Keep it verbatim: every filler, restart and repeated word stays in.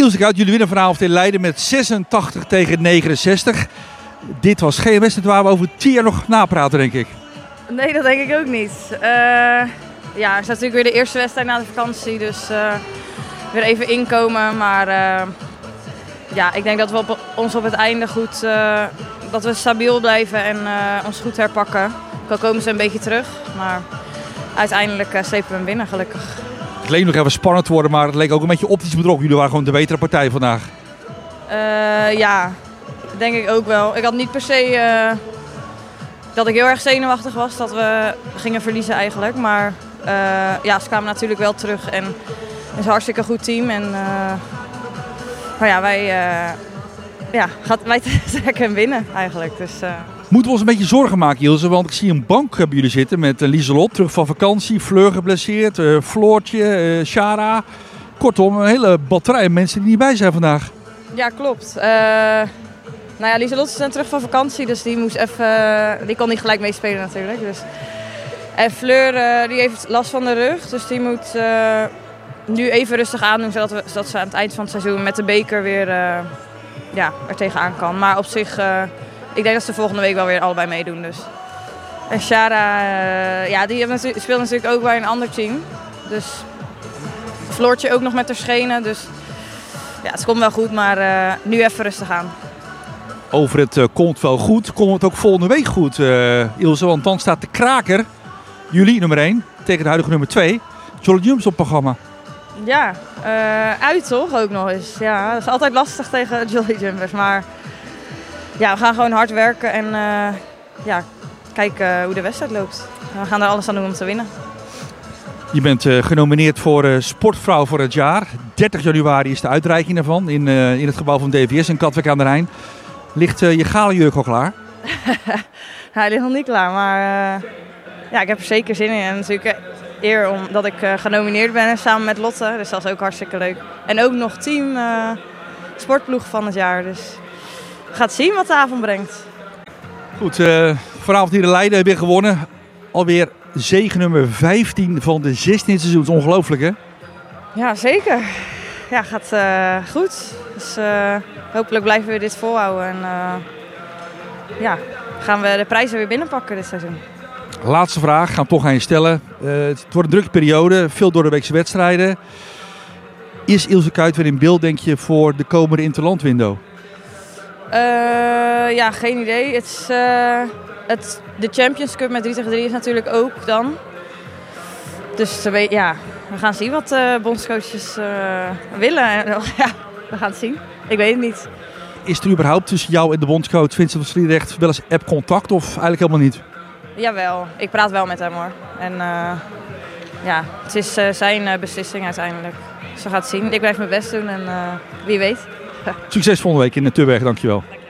Ilse Kuyt, jullie winnen vanavond in Leiden met zesentachtig tegen negenenzestig. Dit was geen wedstrijd waar we over tien jaar nog napraten, denk ik. Nee, dat denk ik ook niet. Uh, ja, het is natuurlijk weer de eerste wedstrijd na de vakantie, dus uh, weer even inkomen. Maar uh, ja, ik denk dat we op, ons op het einde goed, uh, dat we stabiel blijven en uh, ons goed herpakken. Ook al komen ze een beetje terug, maar uiteindelijk uh, slepen we hem binnen, gelukkig. Het leek nog even spannend te worden, maar het leek ook een beetje optisch bedrog. Jullie waren gewoon de betere partij vandaag. Uh, ja, denk ik ook wel. Ik had niet per se uh, dat ik heel erg zenuwachtig was dat we gingen verliezen eigenlijk. Maar uh, ja, ze kwamen natuurlijk wel terug en het is een hartstikke goed team. En, uh, maar ja, wij, uh, ja, gaat, wij trekken hem winnen eigenlijk. Dus, uh. Moeten we ons een beetje zorgen maken, Ilse? Want ik zie een bank bij jullie zitten met uh, Lieselot, terug van vakantie, Fleur geblesseerd, uh, Floortje, uh, Shara. Kortom, een hele batterij mensen die niet bij zijn vandaag. Ja, klopt. Uh, nou ja, Lieselot is dan terug van vakantie, dus die moest even, uh, die kon niet gelijk meespelen natuurlijk. Dus. En Fleur uh, die heeft last van de rug, dus die moet uh, nu even rustig aandoen, zodat, we, zodat ze aan het eind van het seizoen met de beker weer uh, ja, er tegenaan kan. Maar op zich, uh, ik denk dat ze volgende week wel weer allebei meedoen. Dus. En Shara, uh, ja, die heeft, speelt natuurlijk ook bij een ander team. Dus Floortje ook nog met haar schenen, dus ja, het komt wel goed, maar uh, nu even rustig aan. Over het uh, komt wel goed, komt het ook volgende week goed, uh, Ilse? Want dan staat de kraker, jullie nummer één, tegen de huidige nummer twee, Jolly Jumps op programma. Ja, uh, uit toch ook nog eens. Ja, dat is altijd lastig tegen Jolly Jumpers, maar ja, we gaan gewoon hard werken en uh, ja, kijken hoe de wedstrijd loopt. We gaan er alles aan doen om te winnen. Je bent uh, genomineerd voor uh, Sportvrouw voor het jaar. dertig januari is de uitreiking daarvan in, uh, in het gebouw van D V S in Katwijk aan de Rijn. Ligt uh, je galenjurk al klaar? Hij ligt nog niet klaar, maar uh, ja, ik heb er zeker zin in. En natuurlijk eer omdat ik uh, genomineerd ben samen met Lotte, dus dat is ook hartstikke leuk. En ook nog team uh, sportploeg van het jaar, dus we gaan zien wat de avond brengt. Goed, uh, vanavond hier in Leiden heb je gewonnen. Alweer zege nummer vijftien van de zestiende seizoen. Dat is ongelooflijk, hè? Ja, zeker. Ja, gaat uh, goed. Dus uh, hopelijk blijven we dit volhouden. En uh, ja, gaan we de prijzen weer binnenpakken dit seizoen. Laatste vraag, gaan we toch aan je stellen. Uh, het wordt een drukke periode, veel door de weekse wedstrijden. Is Ilse Kuyt weer in beeld, denk je, voor de komende interlandwindow? Uh, ja, geen idee. Het is, uh, het, de Champions Cup met drie tegen drie is natuurlijk ook dan. Dus ja, we gaan zien wat de bondscoaches uh, willen. Ja, we gaan het zien. Ik weet het niet. Is er überhaupt tussen jou en de bondscoach Vincent van Sliedrecht wel eens app-contact of eigenlijk helemaal niet? Jawel, ik praat wel met hem hoor. En uh, ja, het is uh, zijn uh, beslissing uiteindelijk. Dus we gaan het zien. Ik blijf mijn best doen en uh, wie weet. Succes volgende week in de Tubberg, dankjewel.